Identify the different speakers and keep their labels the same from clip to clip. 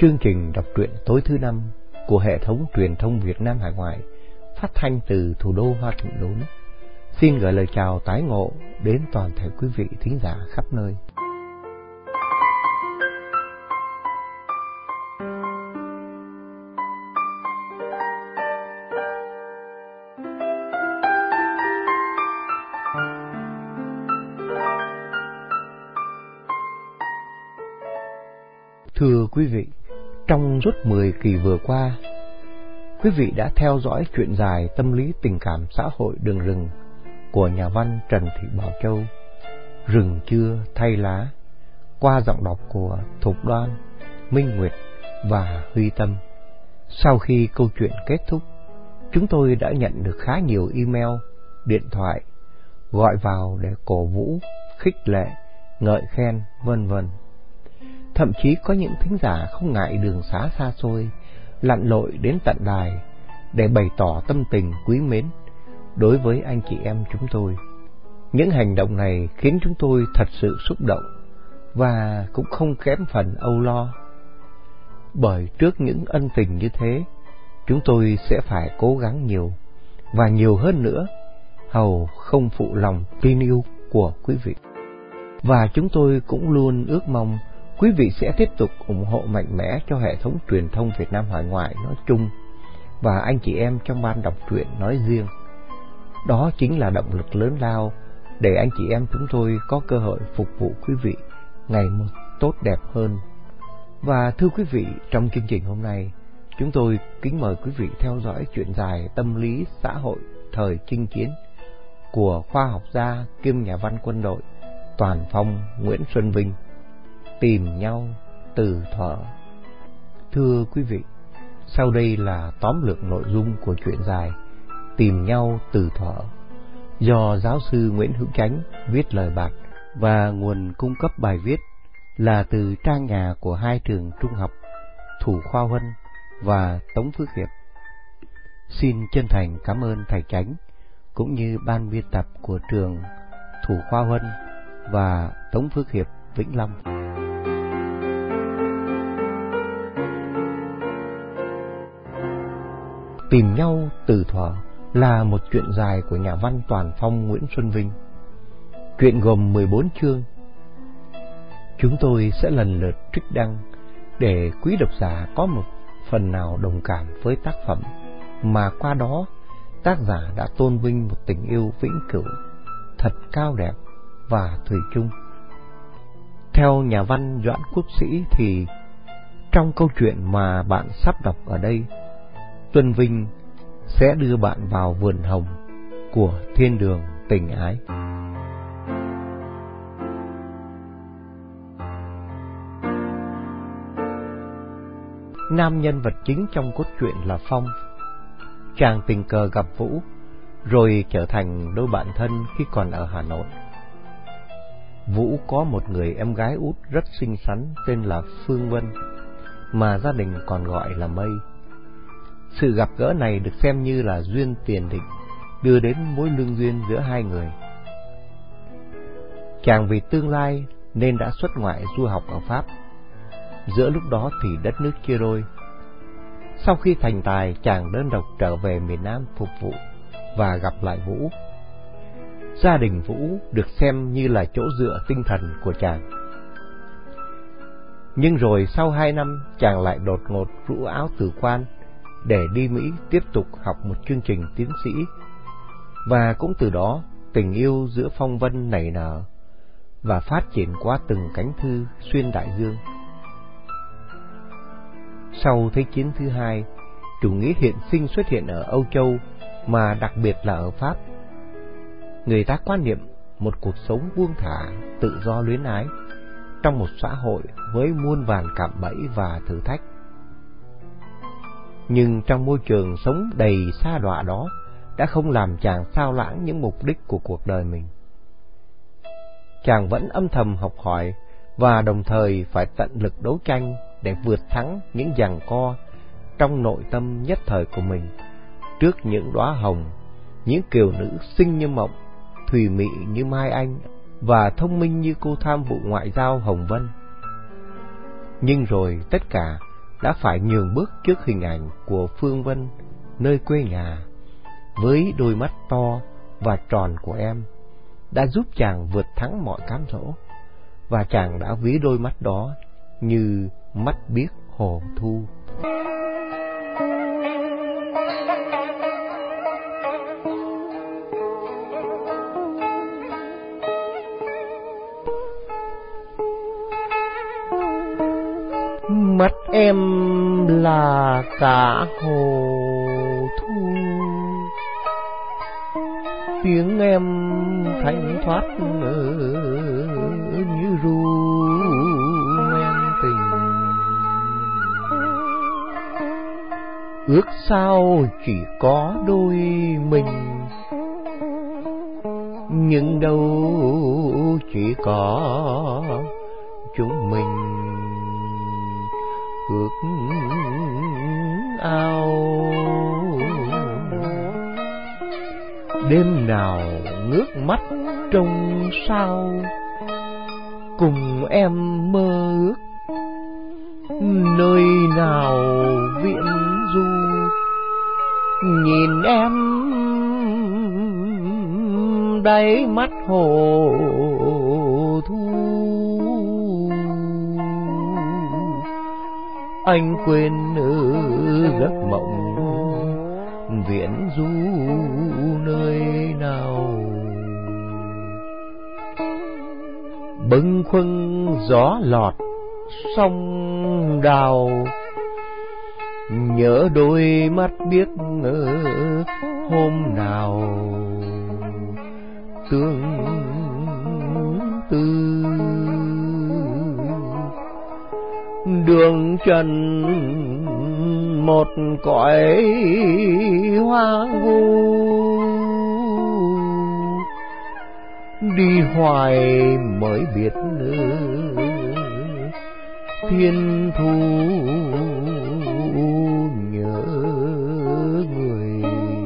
Speaker 1: Chương trình đọc truyện tối thứ 5 của hệ thống truyền thông Việt Nam hải ngoại phát thanh từ thủ đô Hoa Thịnh Đốn xin gửi lời chào tái ngộ đến toàn thể quý vị thính giả khắp nơi. Thưa quý vị, trong suốt 10 kỳ vừa qua, quý vị đã theo dõi truyện dài tâm lý tình cảm xã hội Đường Rừng của nhà văn Trần Thị Bảo Châu, Rừng Chưa Thay Lá, qua giọng đọc của Thục Đoan, Minh Nguyệt và Huy Tâm. Sau khi câu chuyện kết thúc, chúng tôi đã nhận được khá nhiều email, điện thoại, gọi vào để cổ vũ, khích lệ, ngợi khen, vân vân. Thậm chí có những thính giả không ngại đường xá xa xôi, lặn lội đến tận đài để bày tỏ tâm tình quý mến đối với anh chị em chúng tôi. Những hành động này khiến chúng tôi thật sự xúc động và cũng không kém phần âu lo. Bởi trước những ân tình như thế, chúng tôi sẽ phải cố gắng nhiều và nhiều hơn nữa, hầu không phụ lòng tin yêu của quý vị. Và chúng tôi cũng luôn ước mong quý vị sẽ tiếp tục ủng hộ mạnh mẽ cho hệ thống truyền thông Việt Nam hải ngoại nói chung và anh chị em trong ban đọc truyện nói riêng. Đó chính là động lực lớn lao để anh chị em chúng tôi có cơ hội phục vụ quý vị ngày một tốt đẹp hơn. Và thưa quý vị, trong chương trình hôm nay, chúng tôi kính mời quý vị theo dõi truyện dài tâm lý xã hội thời chinh chiến của khoa học gia kiêm nhà văn quân đội Toàn Phong Nguyễn Xuân Vinh, Tìm Nhau Từ Thuở. Thưa quý vị, sau đây là tóm lược nội dung của truyện dài Tìm Nhau Từ Thuở do giáo sư Nguyễn Hữu Chánh viết lời bạt, và nguồn cung cấp bài viết là từ trang nhà của hai trường trung học Thủ Khoa Huân và Tống Phước Hiệp. Xin chân thành cảm ơn thầy Chánh cũng như ban biên tập của trường Thủ Khoa Huân và Tống Phước Hiệp Vĩnh Long. Tìm Nhau Từ Thuở là một truyện dài của nhà văn Toàn Phong Nguyễn Xuân Vinh. Truyện gồm 14 chương. Chúng tôi sẽ lần lượt trích đăng để quý độc giả có một phần nào đồng cảm với tác phẩm, mà qua đó tác giả đã tôn vinh một tình yêu vĩnh cửu, thật cao đẹp và thủy chung. Theo nhà văn Doãn Quốc Sĩ thì trong câu chuyện mà bạn sắp đọc ở đây, Xuân Vinh sẽ đưa bạn vào vườn hồng của thiên đường tình ái. Nam nhân vật chính trong cốt truyện là Phong. Chàng tình cờ gặp Vũ, rồi trở thành đôi bạn thân khi còn ở Hà Nội. Vũ có một người em gái út rất xinh xắn tên là Phương Vân, mà gia đình còn gọi là Mây. Sự gặp gỡ này được xem như là duyên tiền định, đưa đến mối lương duyên giữa hai người. Chàng vì tương lai nên đã xuất ngoại du học ở Pháp. Giữa lúc đó thì đất nước chia đôi. Sau khi thành tài, chàng đơn độc trở về miền Nam phục vụ và gặp lại Vũ. Gia đình Vũ được xem như là chỗ dựa tinh thần của chàng. Nhưng rồi sau 2 năm, chàng lại đột ngột rũ áo từ quan để đi Mỹ tiếp tục học một chương trình tiến sĩ. Và cũng từ đó, tình yêu giữa Phong Vân nảy nở và phát triển qua từng cánh thư xuyên đại dương. Sau Thế chiến thứ hai, chủ nghĩa hiện sinh xuất hiện ở Âu Châu, mà đặc biệt là ở Pháp. Người ta quan niệm một cuộc sống buông thả, tự do luyến ái trong một xã hội với muôn vàn cạm bẫy và thử thách. Nhưng trong môi trường sống đầy sa đọa đó đã không làm chàng sao lãng những mục đích của cuộc đời mình. Chàng vẫn âm thầm học hỏi và đồng thời phải tận lực đấu tranh để vượt thắng những giằng co trong nội tâm nhất thời của mình trước những đóa hồng, những kiều nữ xinh như mộng, thùy mị như Mai Anh và thông minh như cô tham vụ ngoại giao Hồng Vân. Nhưng rồi tất cả đã phải nhường bước trước hình ảnh của Phương Vân nơi quê nhà, với đôi mắt to và tròn của em đã giúp chàng vượt thắng mọi cám dỗ, và chàng đã ví đôi mắt đó như mắt biếc hồ thu. Mắt em là cả hồ thu, tiếng em thanh thoát như ru men tình. Ước sao chỉ có đôi mình, nhưng đâu chỉ có chúng mình. Ước ao đêm nào ngước mắt trông sao, cùng em mơ ước nơi nào viễn du. Nhìn em đáy mắt hồ thu, anh quên giấc mộng viễn du nơi nào. Bâng khuâng gió lọt sông đào, nhớ đôi mắt biếc hôm nào tương tư. Đường trần một cõi hoang vu, đi hoài mới biết thiên thu nhớ người.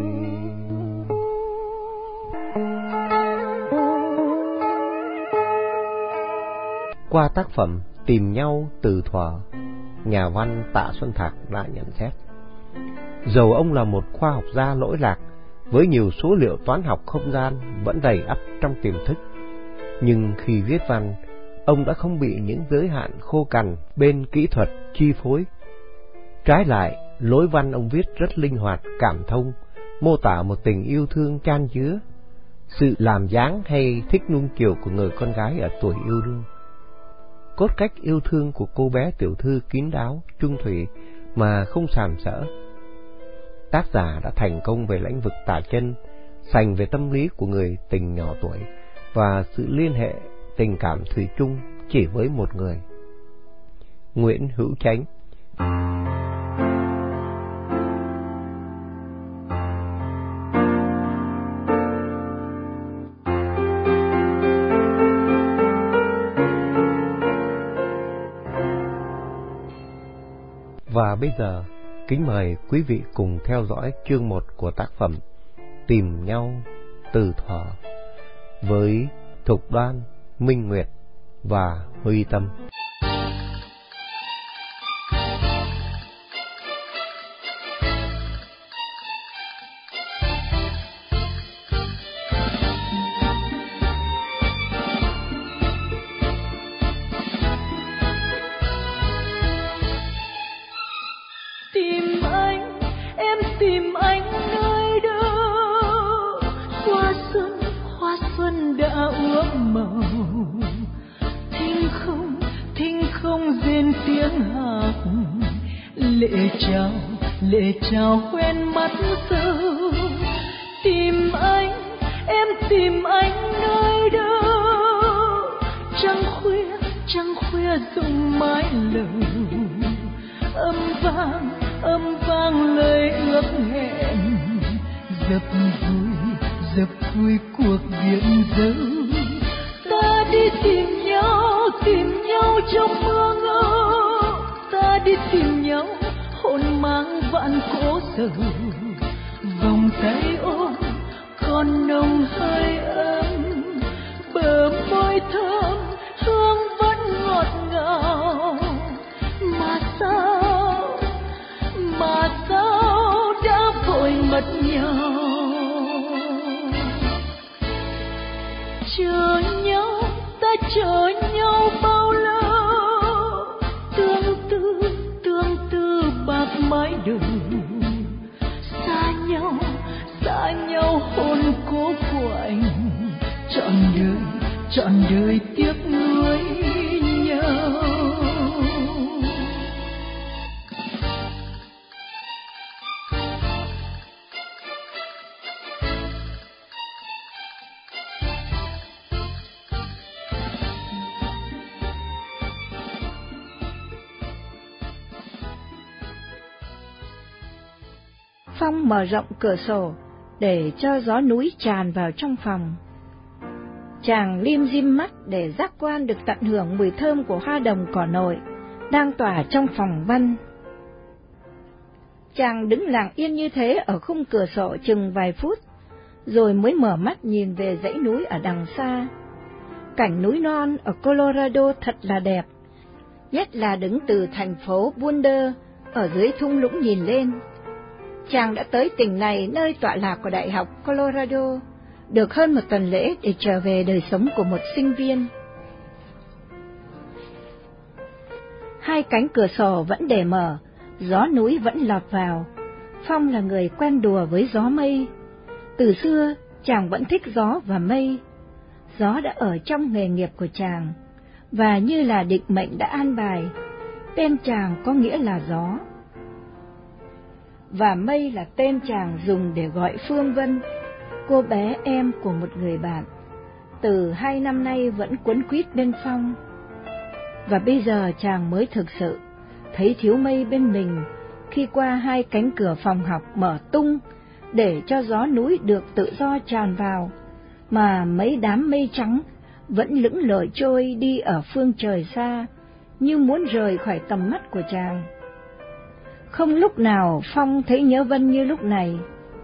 Speaker 1: Qua tác phẩm Tìm nhau từ thuở, nhà văn Tạ Xuân Thạc đã nhận xét: dầu ông là một khoa học gia lỗi lạc với nhiều số liệu toán học không gian vẫn đầy ắp trong tiềm thức, nhưng khi viết văn, ông đã không bị những giới hạn khô cằn bên kỹ thuật chi phối. Trái lại, lối văn ông viết rất linh hoạt, cảm thông, mô tả một tình yêu thương chan chứa, sự làm dáng hay thích nuông chiều của người con gái ở tuổi yêu đương. Cốt cách yêu thương của cô bé tiểu thư kín đáo, trung thủy mà không sàm sỡ. Tác giả đã thành công về lĩnh vực tả chân, sành về tâm lý của người tình nhỏ tuổi và sự liên hệ tình cảm thủy chung chỉ với một người. Nguyễn Hữu Chánh. Và bây giờ, kính mời quý vị cùng theo dõi chương 1 của tác phẩm Tìm nhau từ thuở với Thục Đoan, Minh Nguyệt và Huy Tâm.
Speaker 2: Lệ chào quen mắt sâu, tìm anh, em tìm anh nơi đâu? Trăng khuya rụng mái lầu, âm vang lời ước hẹn, dập vui cuộc viễn dấu. Ta đi tìm nhau trong mưa ngỡ, ta đi tìm nhau hồn mang vạn cố sầu, vòng tay ôm còn nồng hơi ấm, bờ môi thơm hương vẫn ngọt ngào, mà sao chờ nhau bao lâu, tương tư bạc mái đường, xa nhau hôn cố của anh, trọn đời tiếc nuối nhau.
Speaker 3: Phong mở rộng cửa sổ để cho gió núi tràn vào trong phòng. Chàng lim dim mắt để giác quan được tận hưởng mùi thơm của hoa đồng cỏ nội đang tỏa trong phòng văn. Chàng đứng lặng yên như thế ở khung cửa sổ chừng vài phút, rồi mới mở mắt nhìn về dãy núi ở đằng xa. Cảnh núi non ở Colorado thật là đẹp, nhất là đứng từ thành phố Boulder ở dưới thung lũng nhìn lên. Chàng đã tới tỉnh này, nơi tọa lạc của Đại học Colorado, được hơn một tuần lễ để trở về đời sống của một sinh viên. Hai cánh cửa sổ vẫn để mở, gió núi vẫn lọt vào. Phong là người quen đùa với gió mây. Từ xưa, chàng vẫn thích gió và mây. Gió đã ở trong nghề nghiệp của chàng, và như là định mệnh đã an bài, tên chàng có nghĩa là gió. Và mây là tên chàng dùng để gọi Phương Vân, cô bé em của một người bạn, từ 2 năm nay vẫn quấn quýt bên Phong. Và bây giờ chàng mới thực sự thấy thiếu mây bên mình khi qua hai cánh cửa phòng học mở tung để cho gió núi được tự do tràn vào, mà mấy đám mây trắng vẫn lững lờ trôi đi ở phương trời xa, như muốn rời khỏi tầm mắt của chàng. Không lúc nào Phong thấy nhớ Vân như lúc này.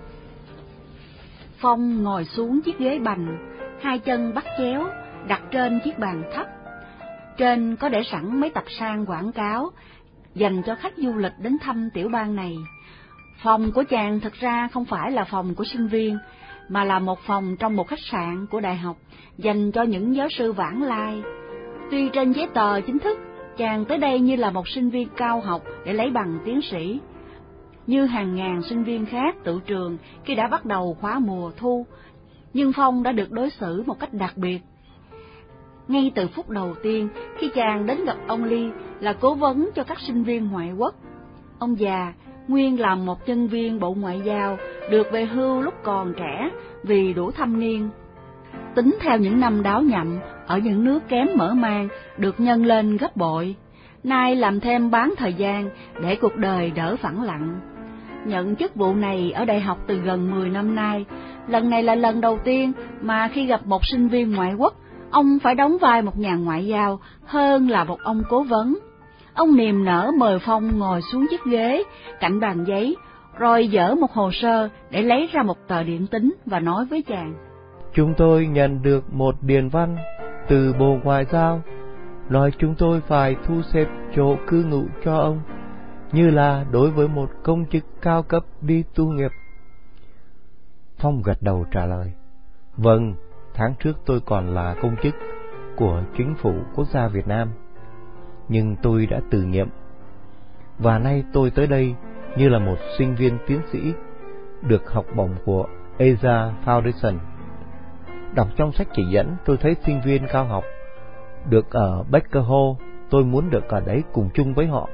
Speaker 4: Phong ngồi xuống chiếc ghế bành, hai chân bắt chéo, đặt trên chiếc bàn thấp. Trên có để sẵn mấy tập san quảng cáo dành cho khách du lịch đến thăm tiểu bang này. Phòng của chàng thực ra không phải là phòng của sinh viên, mà là một phòng trong một khách sạn của đại học dành cho những giáo sư vãng lai. Tuy trên giấy tờ chính thức, chàng tới đây như là một sinh viên cao học để lấy bằng tiến sĩ, như hàng ngàn sinh viên khác tự trường khi đã bắt đầu khóa mùa thu, nhưng Phong đã được đối xử một cách đặc biệt. Ngay từ phút đầu tiên khi chàng đến gặp ông Lee là cố vấn cho các sinh viên ngoại quốc, ông già nguyên làm một nhân viên Bộ Ngoại giao, được về hưu lúc còn trẻ vì đủ thâm niên. Tính theo những năm đáo nhậm ở những nước kém mở mang được nhân lên gấp bội, nay làm thêm bán thời gian để cuộc đời đỡ phẳng lặng. Nhận chức vụ này ở đại học từ gần 10 năm nay, lần này là lần đầu tiên mà khi gặp một sinh viên ngoại quốc, ông phải đóng vai một nhà ngoại giao hơn là một ông cố vấn. Ông niềm nở mời Phong ngồi xuống chiếc ghế cạnh bàn giấy, rồi dở một hồ sơ để lấy ra một tờ điện tín và nói với chàng:
Speaker 1: Chúng tôi nhận được một điện văn từ Bộ Ngoại giao, nói chúng tôi phải thu xếp chỗ cư ngụ cho ông, như là đối với một công chức cao cấp đi tu nghiệp. Phong gật đầu trả lời: Vâng, tháng trước tôi còn là công chức của chính phủ quốc gia Việt Nam, nhưng tôi đã từ nhiệm, và nay tôi tới đây như là một sinh viên tiến sĩ được học bổng của Asia Foundation. Đọc trong sách chỉ dẫn, tôi thấy sinh viên cao học được ở Baker Hall, tôi muốn được ở đấy cùng chung với họ.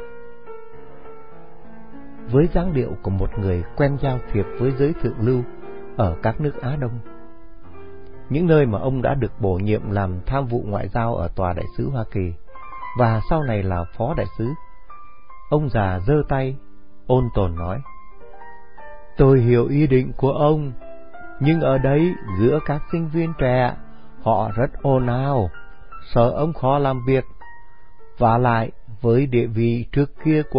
Speaker 1: Với dáng điệu của một người quen giao thiệp với giới thượng lưu ở các nước Á Đông, những nơi mà ông đã được bổ nhiệm làm tham vụ ngoại giao ở Tòa Đại sứ Hoa Kỳ và sau này là Phó Đại sứ, ông già giơ tay ôn tồn nói: Tôi hiểu ý định của ông, nhưng ở đấy giữa các sinh viên trẻ, họ rất ồn ào, sợ ông khó làm việc, và lại với địa vị trước kia của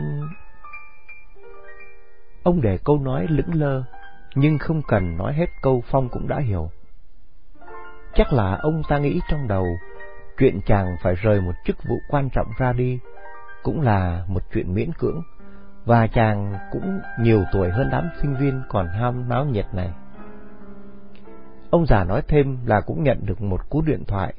Speaker 1: ông để câu nói lững lơ, nhưng không cần nói hết câu Phong cũng đã hiểu. Chắc là ông ta nghĩ trong đầu, chuyện chàng phải rời một chức vụ quan trọng ra đi cũng là một chuyện miễn cưỡng, và chàng cũng nhiều tuổi hơn đám sinh viên còn ham náo nhiệt này. Ông già nói thêm là cũng nhận được một cú điện thoại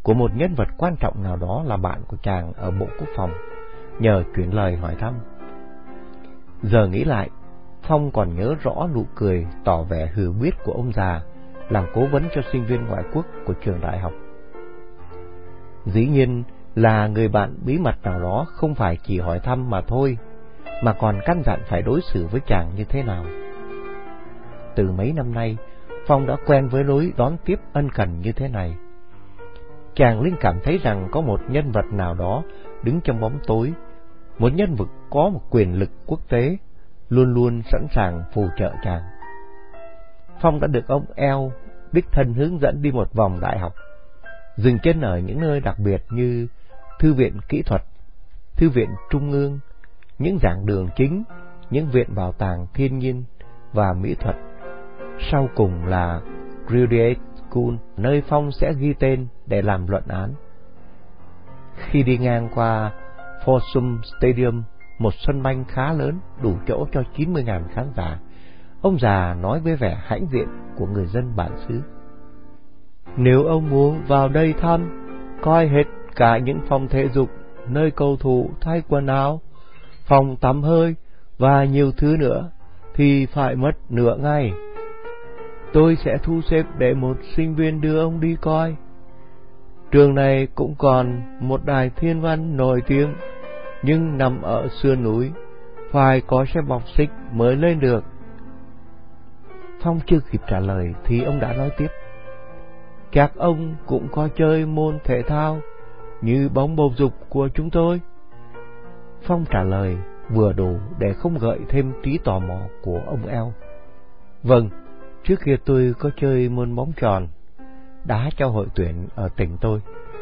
Speaker 1: của một nhân vật quan trọng nào đó là bạn của chàng ở Bộ Quốc phòng, nhờ chuyển lời hỏi thăm. Giờ nghĩ lại, Phong còn nhớ rõ nụ cười tỏ vẻ hừ biết của ông già làm cố vấn cho sinh viên ngoại quốc của trường đại học. Dĩ nhiên là người bạn bí mật nào đó không phải chỉ hỏi thăm mà thôi, mà còn căn dặn phải đối xử với chàng như thế nào. Từ mấy năm nay, Phong đã quen với lối đón tiếp ân cần như thế này. Chàng linh cảm thấy rằng có một nhân vật nào đó đứng trong bóng tối, một nhân vật có một quyền lực quốc tế, luôn luôn sẵn sàng phù trợ chàng. Phong đã được ông El đích thân hướng dẫn đi một vòng đại học, dừng chân ở những nơi đặc biệt như Thư viện Kỹ thuật, Thư viện Trung ương, những giảng đường chính, những viện bảo tàng thiên nhiên và mỹ thuật. Sau cùng là Graduate School, nơi Phong sẽ ghi tên để làm luận án. Khi đi ngang qua Forum Stadium, một sân banh khá lớn đủ chỗ cho 90.000 khán giả, ông già nói với vẻ hãnh diện của người dân bản xứ: nếu ông muốn vào đây thăm, coi hết cả những phòng thể dục, nơi cầu thủ thay quần áo, phòng tắm hơi và nhiều thứ nữa, thì phải mất nửa ngày. Tôi sẽ thu xếp để một sinh viên đưa ông đi coi. Trường này cũng còn một đài thiên văn nổi tiếng, nhưng nằm ở sườn núi, phải có xe bọc xích mới lên được. Phong chưa kịp trả lời thì ông đã nói tiếp: các ông cũng có chơi môn thể thao như bóng bầu dục của chúng tôi? Phong trả lời vừa đủ để không gợi thêm trí tò mò của ông El. Vâng, trước kia tôi có chơi môn bóng tròn, đá cho hội tuyển ở tỉnh tôi.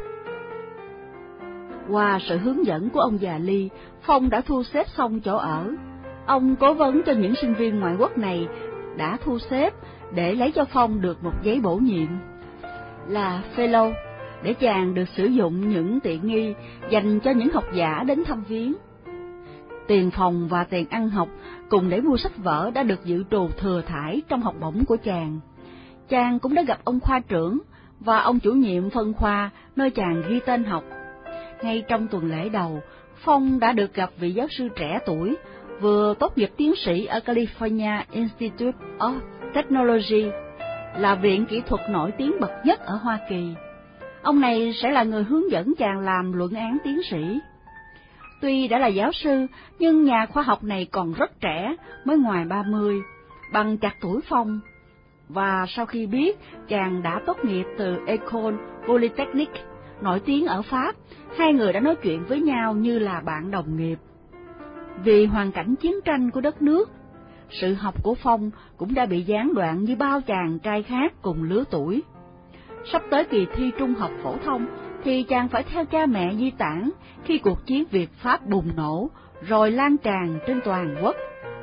Speaker 4: Qua sự hướng dẫn của ông già Ly, Phong đã thu xếp xong chỗ ở. Ông cố vấn cho những sinh viên ngoại quốc này đã thu xếp để lấy cho Phong được một giấy bổ nhiệm là Fellow, để chàng được sử dụng những tiện nghi dành cho những học giả đến thăm viếng. Tiền phòng và tiền ăn học cùng để mua sách vở đã được dự trù thừa thãi trong học bổng của chàng. Chàng cũng đã gặp ông khoa trưởng và ông chủ nhiệm phân khoa nơi chàng ghi tên học. Ngay trong tuần lễ đầu, Phong đã được gặp vị giáo sư trẻ tuổi vừa tốt nghiệp tiến sĩ ở California Institute of Technology, là viện kỹ thuật nổi tiếng bậc nhất ở Hoa Kỳ. Ông này sẽ là người hướng dẫn chàng làm luận án tiến sĩ. Tuy đã là giáo sư, nhưng nhà khoa học này còn rất trẻ, mới ngoài 30, bằng chặt tuổi Phong. Và sau khi biết chàng đã tốt nghiệp từ École Polytechnique, nổi tiếng ở Pháp, hai người đã nói chuyện với nhau như là bạn đồng nghiệp. Vì hoàn cảnh chiến tranh của đất nước, sự học của Phong cũng đã bị gián đoạn như bao chàng trai khác cùng lứa tuổi. Sắp tới kỳ thi trung học phổ thông thì chàng phải theo cha mẹ di tản khi cuộc chiến Việt-Pháp bùng nổ rồi lan tràn trên toàn quốc.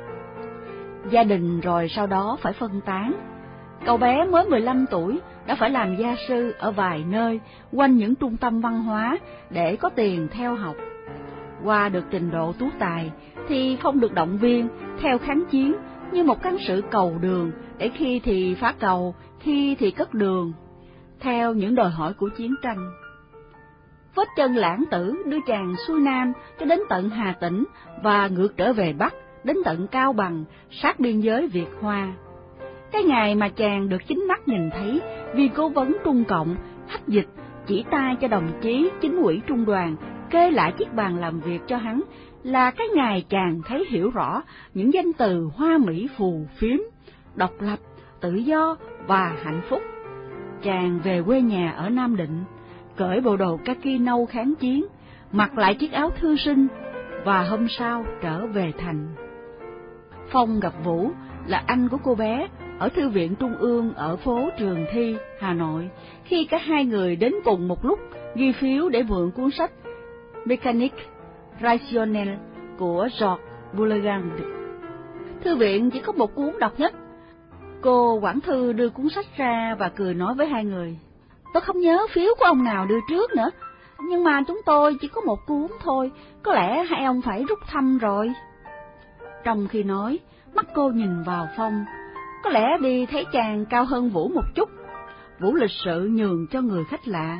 Speaker 4: Gia đình rồi sau đó phải phân tán. Cậu bé mới 15 tuổi đã phải làm gia sư ở vài nơi quanh những trung tâm văn hóa để có tiền theo học. Qua được trình độ tú tài thì không được động viên theo kháng chiến như một cán sự cầu đường, để khi thì phá cầu, khi thì cất đường, theo những đòi hỏi của chiến tranh. Vết chân lãng tử đưa chàng xuôi Nam cho đến tận Hà Tĩnh và ngược trở về Bắc đến tận Cao Bằng, sát biên giới Việt Hoa. Cái ngày mà chàng được chính mắt nhìn thấy viên cố vấn Trung Cộng hách dịch chỉ tay cho đồng chí chính ủy trung đoàn kê lại chiếc bàn làm việc cho hắn, là cái ngày chàng thấy hiểu rõ những danh từ hoa mỹ phù phiếm: độc lập, tự do và hạnh phúc. Chàng về quê nhà ở Nam Định, cởi bộ đồ kaki nâu kháng chiến, mặc lại chiếc áo thư sinh và hôm sau trở về thành. Phong gặp Vũ, là anh của cô bé, ở Thư viện Trung ương ở phố Trường Thi, Hà Nội, khi cả hai người đến cùng một lúc ghi phiếu để mượn cuốn sách Mécanique Rationnelle của Georges Boulegang. Thư viện chỉ có một cuốn độc nhất. Cô quản thư đưa cuốn sách ra và cười nói với hai người: tôi không nhớ phiếu của ông nào đưa trước nữa, nhưng mà chúng tôi chỉ có một cuốn thôi, có lẽ hai ông phải rút thăm rồi. Trong khi nói, mắt cô nhìn vào Phong, có lẽ vì thấy chàng cao hơn Vũ một chút. Vũ lịch sự nhường cho người khách lạ,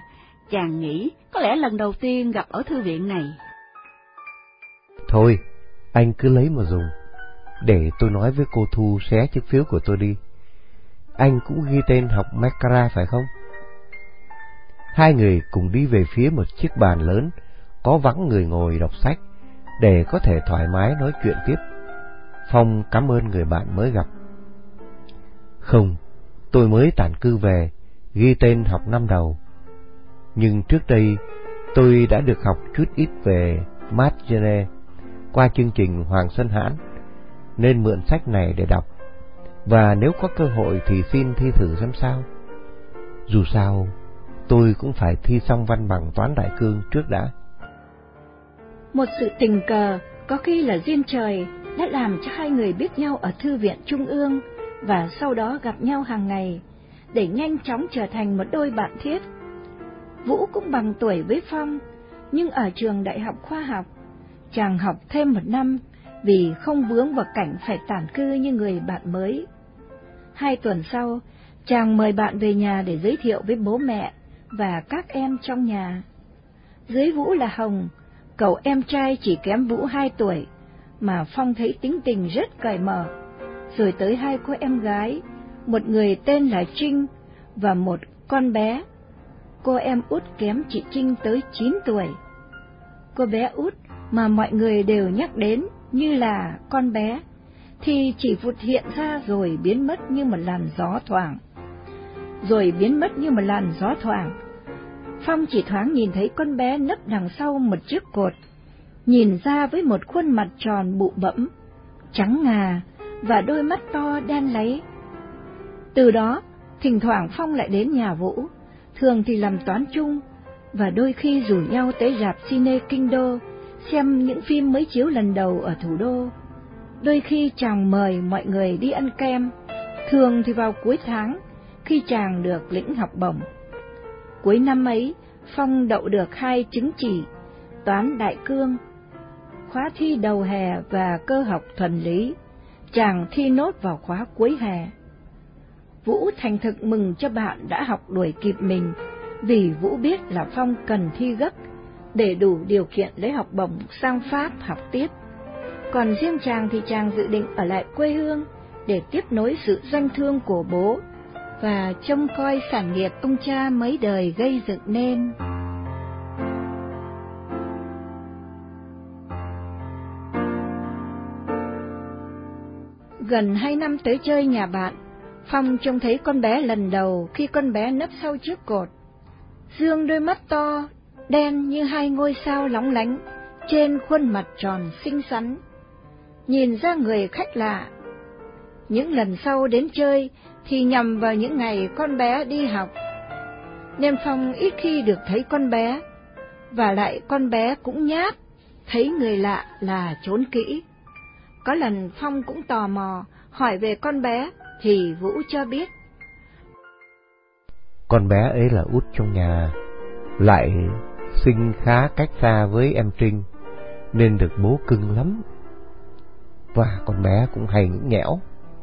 Speaker 4: Chàng nghĩ có lẽ lần đầu tiên gặp ở thư viện này.
Speaker 1: Thôi, anh cứ lấy mà dùng. Để tôi nói với cô Thu xé chiếc phiếu của tôi đi. Anh cũng ghi tên học Makara phải không? Hai người cùng đi về phía một chiếc bàn lớn, có vắng người ngồi đọc sách, để có thể thoải mái nói chuyện tiếp. Phong cảm ơn người bạn mới gặp. Không, tôi mới tản cư về, ghi tên học năm đầu. Nhưng trước đây, tôi đã được học chút ít về Margene qua chương trình Hoàng Xuân Hãn, nên mượn sách này để đọc. Và nếu có cơ hội thì xin thi thử xem sao. Dù sao, tôi cũng phải thi xong văn bằng toán đại cương trước đã.
Speaker 3: Một sự tình cờ, có khi là duyên trời, đã làm cho hai người biết nhau ở thư viện Trung ương và sau đó gặp nhau hàng ngày, để nhanh chóng trở thành một đôi bạn thiết. Vũ cũng bằng tuổi với Phong, nhưng ở trường Đại học Khoa học, chàng học thêm 1 năm vì không vướng vào cảnh phải tản cư như người bạn mới. 2 tuần sau, chàng mời bạn về nhà để giới thiệu với bố mẹ và các em trong nhà. Dưới Vũ là Hồng, cậu em trai chỉ kém Vũ 2 tuổi, mà Phong thấy tính tình rất cởi mở. Rồi tới 2 cô em gái, một người tên là Trinh và một con bé. Cô em út kém chị Trinh tới 9 tuổi. Cô bé út mà mọi người đều nhắc đến như là con bé, thì chỉ vụt hiện ra rồi biến mất như một làn gió thoảng. Phong chỉ thoáng nhìn thấy con bé nấp đằng sau một chiếc cột, nhìn ra với một khuôn mặt tròn bụ bẫm, trắng ngà và đôi mắt to đen láy. Từ đó, thỉnh thoảng Phong lại đến nhà Vũ, thường thì làm toán chung, và đôi khi rủ nhau tới rạp cine Kinh Đô xem những phim mới chiếu lần đầu ở thủ đô. Đôi khi chàng mời mọi người đi ăn kem, thường thì vào cuối tháng, khi chàng được lĩnh học bổng. Cuối năm ấy, Phong đậu được 2 chứng chỉ, toán đại cương, khóa thi đầu hè và cơ học thuần lý. Chàng thi nốt vào khóa cuối hè. Vũ thành thực mừng cho bạn đã học đuổi kịp mình, vì Vũ biết là Phong cần thi gấp để đủ điều kiện lấy học bổng sang Pháp học tiếp. Còn riêng chàng thì chàng dự định ở lại quê hương để tiếp nối sự doanh thương của bố và trông coi sản nghiệp ông cha mấy đời gây dựng nên. Gần 2 năm tới chơi nhà bạn, Phong trông thấy con bé lần đầu khi con bé nấp sau chiếc cột. Dương đôi mắt to, đen như 2 ngôi sao lóng lánh trên khuôn mặt tròn xinh xắn, nhìn ra người khách lạ. Những lần sau đến chơi thì nhằm vào những ngày con bé đi học, nên Phong ít khi được thấy con bé, và lại con bé cũng nhát, thấy người lạ là trốn kỹ. Có lần Phong cũng tò mò hỏi về con bé thì Vũ cho biết
Speaker 1: con bé ấy là út trong nhà, lại sinh khá cách xa với em Trinh, nên được bố cưng lắm. Và con bé cũng hay nhõng nhẽo.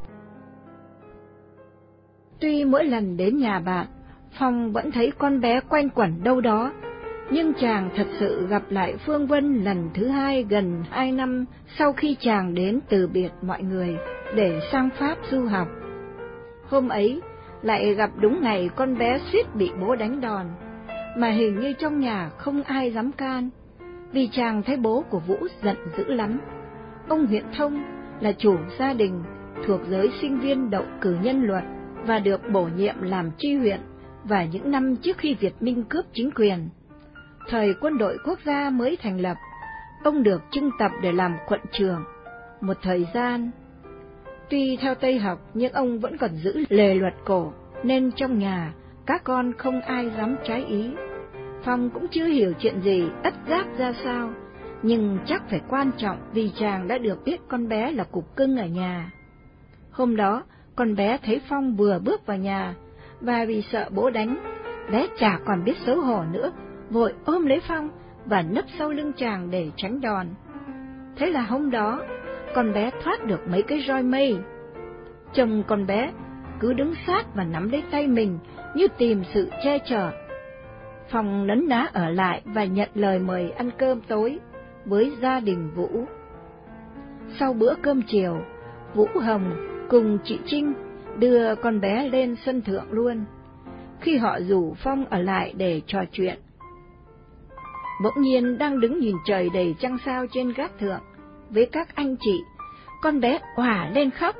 Speaker 3: Tuy mỗi lần đến nhà bạn, Phong vẫn thấy con bé quanh quẩn đâu đó, nhưng chàng thật sự gặp lại Phương Vân lần thứ 2 gần 2 năm sau khi chàng đến từ biệt mọi người để sang Pháp du học. Hôm ấy lại gặp đúng ngày con bé suýt bị bố đánh đòn, mà hình như trong nhà không ai dám can, vì chàng thấy bố của Vũ giận dữ lắm. Ông huyện Thông là chủ gia đình thuộc giới sinh viên đậu cử nhân luật và được bổ nhiệm làm tri huyện vào những năm trước khi Việt Minh cướp chính quyền. Thời quân đội quốc gia mới thành lập, ông được trưng tập để làm quận trưởng một thời gian. Tuy theo Tây học nhưng ông vẫn còn giữ lề luật cổ, nên trong nhà các con không ai dám trái ý. Phong cũng chưa hiểu chuyện gì ất giáp ra sao, nhưng chắc phải quan trọng vì chàng đã được biết con bé là cục cưng ở nhà. Hôm đó, con bé thấy Phong vừa bước vào nhà, và vì sợ bố đánh, bé chả còn biết xấu hổ nữa, vội ôm lấy Phong và nấp sau lưng chàng để tránh đòn. Thế là hôm đó, con bé thoát được mấy cái roi mây. Chồng con bé cứ đứng sát và nắm lấy tay mình như tìm sự che chở. Phong nấn ná ở lại và nhận lời mời ăn cơm tối với gia đình Vũ. Sau bữa cơm chiều, Vũ Hồng cùng chị Trinh đưa con bé lên sân thượng luôn. Khi họ rủ Phong ở lại để trò chuyện, bỗng nhiên đang đứng nhìn trời đầy trăng sao trên gác thượng với các anh chị, con bé òa lên khóc.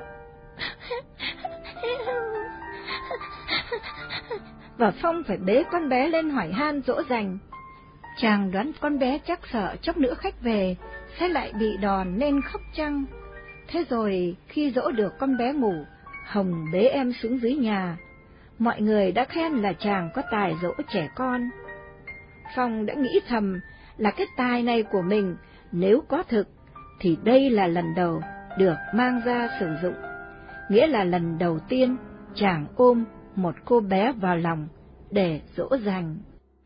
Speaker 3: Và Phong phải bế con bé lên hỏi han dỗ dành. Chàng đoán con bé chắc sợ chốc nữa khách về sẽ lại bị đòn nên khóc chăng. Thế rồi khi dỗ được con bé ngủ, Hồng bế em xuống dưới nhà. Mọi người đã khen là chàng có tài dỗ trẻ con. Phong đã nghĩ thầm là cái tài này của mình nếu có thực thì đây là lần đầu được mang ra sử dụng, nghĩa là lần đầu tiên chàng ôm một cô bé vào lòng để dỗ dành.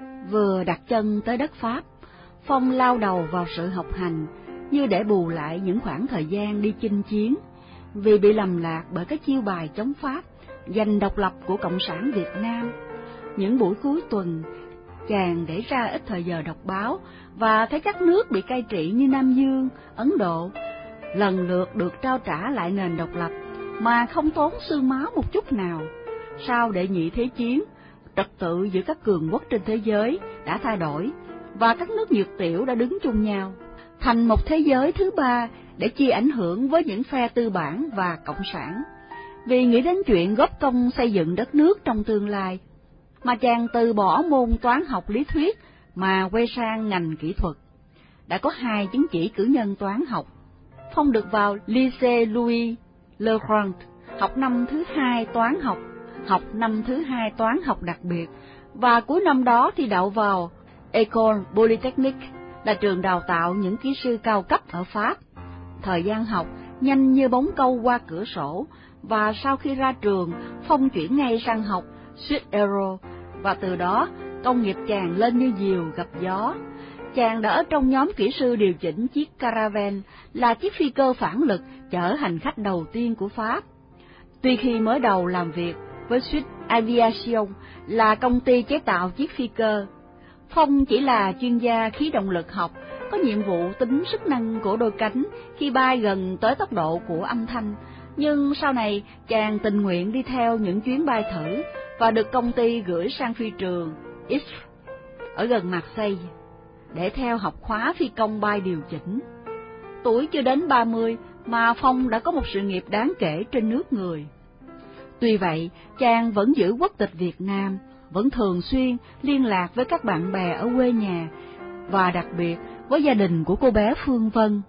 Speaker 4: Vừa đặt chân tới đất Pháp, Phong lao đầu vào sự học hành như để bù lại những khoảng thời gian đi chinh chiến, vì bị lầm lạc bởi cái chiêu bài chống Pháp, giành độc lập của Cộng sản Việt Nam. Những buổi cuối tuần, chàng để ra ít thời giờ đọc báo và thấy các nước bị cai trị như Nam Dương, Ấn Độ lần lượt được trao trả lại nền độc lập mà không tốn xương máu một chút nào. Sau Đệ Nhị Thế Chiến, trật tự giữa các cường quốc trên thế giới đã thay đổi và các nước nhược tiểu đã đứng chung nhau, thành một thế giới thứ ba để chia ảnh hưởng với những phe tư bản và cộng sản. Vì nghĩ đến chuyện góp công xây dựng đất nước trong tương lai, mà chàng từ bỏ môn toán học lý thuyết mà quay sang ngành kỹ thuật. Đã có 2 chứng chỉ cử nhân toán học. Phong được vào Lycée Louis Le Grand, học năm thứ 2 toán học, học năm thứ 2 toán học đặc biệt, và cuối năm đó thì đậu vào École Polytechnique, là trường đào tạo những kỹ sư cao cấp ở Pháp. Thời gian học nhanh như bóng câu qua cửa sổ, và sau khi ra trường, Phong chuyển ngay sang học Suisse Aero, và từ đó công nghiệp chàng lên như diều gặp gió. Chàng đã ở trong nhóm kỹ sư điều chỉnh chiếc Caravelle, là chiếc phi cơ phản lực chở hành khách đầu tiên của Pháp. Tuy khi mới đầu làm việc với Suisse Aviation, là công ty chế tạo chiếc phi cơ, Phong chỉ là chuyên gia khí động lực học, có nhiệm vụ tính sức nâng của đôi cánh khi bay gần tới tốc độ của âm thanh. Nhưng sau này, chàng tình nguyện đi theo những chuyến bay thử và được công ty gửi sang phi trường X ở gần Marseille để theo học khóa phi công bay điều chỉnh. Tuổi chưa đến 30 mà Phong đã có một sự nghiệp đáng kể trên nước người. Tuy vậy, chàng vẫn giữ quốc tịch Việt Nam, vẫn thường xuyên liên lạc với các bạn bè ở quê nhà, và đặc biệt với gia đình của cô bé Phương Vân.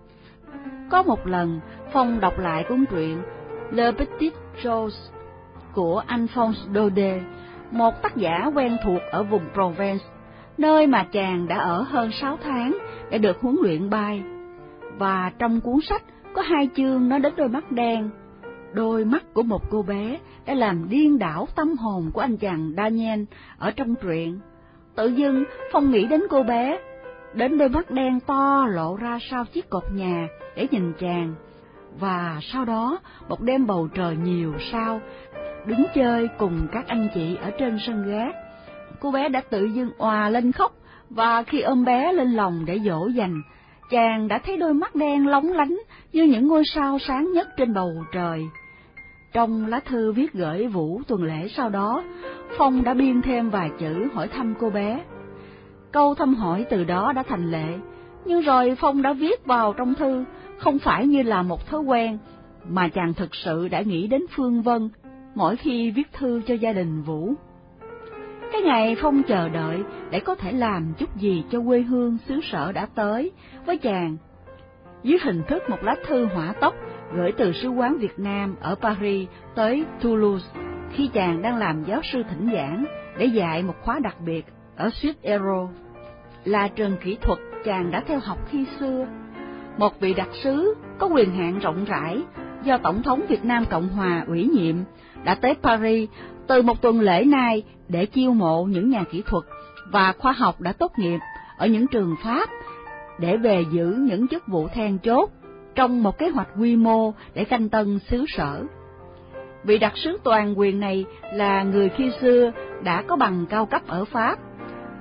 Speaker 4: Có một lần, Phong đọc lại cuốn truyện Le Petit Chose của Alphonse Daudet, một tác giả quen thuộc ở vùng Provence, nơi mà chàng đã ở hơn 6 tháng để được huấn luyện bay. Và trong cuốn sách có 2 chương nói đến đôi mắt đen. Đôi mắt của một cô bé đã làm điên đảo tâm hồn của anh chàng Daniel ở trong truyện. Tự dưng Phong nghĩ đến cô bé, đến đôi mắt đen to lộ ra sau chiếc cột nhà để nhìn chàng. Và sau đó, một đêm bầu trời nhiều sao, đứng chơi cùng các anh chị ở trên sân gác, cô bé đã tự dưng òa lên khóc, và khi ôm bé lên lòng để dỗ dành, chàng đã thấy đôi mắt đen lóng lánh như những ngôi sao sáng nhất trên bầu trời. Trong lá thư viết gửi Vũ tuần lễ sau đó, Phong đã biên thêm vài chữ hỏi thăm cô bé. Câu thăm hỏi từ đó đã thành lệ, nhưng rồi Phong đã viết vào trong thư không phải như là một thói quen, mà chàng thực sự đã nghĩ đến Phương Vân mỗi khi viết thư cho gia đình Vũ. Cái ngày Phong chờ đợi để có thể làm chút gì cho quê hương xứ sở đã tới với chàng, dưới hình thức một lá thư hỏa tốc gửi từ Sứ quán Việt Nam ở Paris tới Toulouse, khi chàng đang làm giáo sư thỉnh giảng để dạy một khóa đặc biệt ở Suisse Aero, là trường kỹ thuật chàng đã theo học khi xưa. Một vị đặc sứ có quyền hạn rộng rãi do Tổng thống Việt Nam Cộng Hòa ủy nhiệm đã tới Paris từ một tuần lễ nay để chiêu mộ những nhà kỹ thuật và khoa học đã tốt nghiệp ở những trường Pháp để về giữ những chức vụ then chốt trong một kế hoạch quy mô để canh tân xứ sở. Vị đặc sứ toàn quyền này là người khi xưa đã có bằng cao cấp ở Pháp,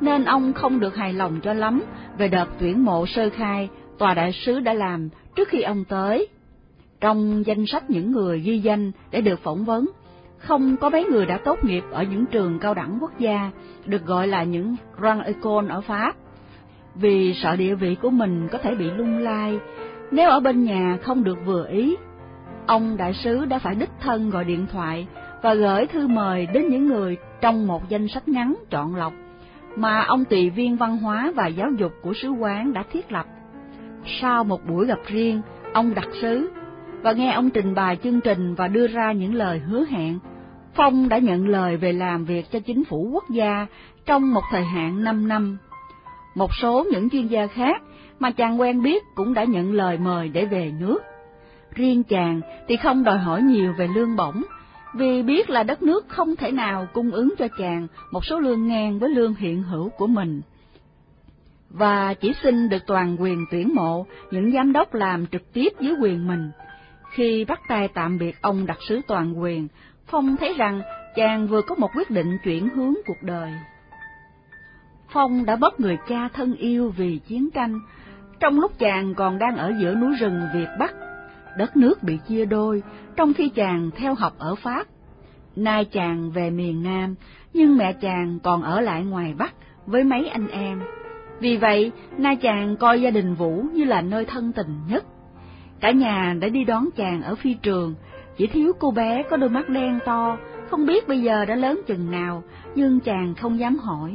Speaker 4: nên ông không được hài lòng cho lắm về đợt tuyển mộ sơ khai tòa đại sứ đã làm trước khi ông tới. Trong danh sách những người ghi danh để được phỏng vấn, không có mấy người đã tốt nghiệp ở những trường cao đẳng quốc gia, được gọi là những Grand École ở Pháp. Vì sợ địa vị của mình có thể bị lung lay nếu ở bên nhà không được vừa ý, ông đại sứ đã phải đích thân gọi điện thoại và gửi thư mời đến những người trong một danh sách ngắn chọn lọc mà ông tùy viên văn hóa và giáo dục của sứ quán đã thiết lập. Sau một buổi gặp riêng, ông đặc sứ và nghe ông trình bày chương trình và đưa ra những lời hứa hẹn, Phong đã nhận lời về làm việc cho chính phủ quốc gia trong một thời hạn 5 năm. Một số những chuyên gia khác mà chàng quen biết cũng đã nhận lời mời để về nước. Riêng chàng thì không đòi hỏi nhiều về lương bổng, vì biết là đất nước không thể nào cung ứng cho chàng một số lương ngang với lương hiện hữu của mình. Và chỉ xin được toàn quyền tuyển mộ những giám đốc làm trực tiếp dưới quyền mình. Khi bắt tay tạm biệt ông đặc sứ toàn quyền, Phong thấy rằng chàng vừa có một quyết định chuyển hướng cuộc đời. Phong đã mất người cha thân yêu vì chiến tranh, trong lúc chàng còn đang ở giữa núi rừng Việt Bắc. Đất nước bị chia đôi, trong khi chàng theo học ở Pháp. Nay chàng về miền Nam, nhưng mẹ chàng còn ở lại ngoài Bắc với mấy anh em. Vì vậy, nay chàng coi gia đình Vũ như là nơi thân tình nhất. Cả nhà đã đi đón chàng ở phi trường, chỉ thiếu cô bé có đôi mắt đen to, không biết bây giờ đã lớn chừng nào, nhưng chàng không dám hỏi.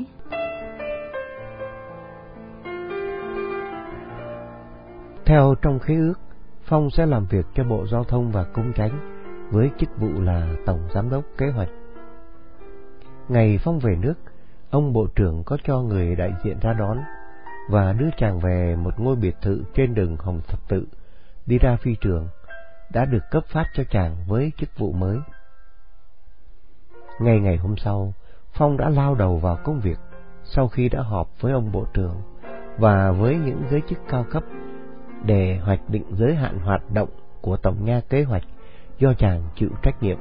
Speaker 1: Theo trong khế ước, Phong sẽ làm việc cho Bộ Giao thông và Công Chánh với chức vụ là Tổng Giám đốc Kế hoạch. Ngày Phong về nước, ông Bộ trưởng có cho người đại diện ra đón và đưa chàng về một ngôi biệt thự trên đường Hồng Thập Tự, đi ra phi trường, đã được cấp phát cho chàng với chức vụ mới. Ngày hôm sau, Phong đã lao đầu vào công việc sau khi đã họp với ông Bộ trưởng và với những giới chức cao cấp để hoạch định giới hạn hoạt động của Tổng nha Kế hoạch do chàng chịu trách nhiệm.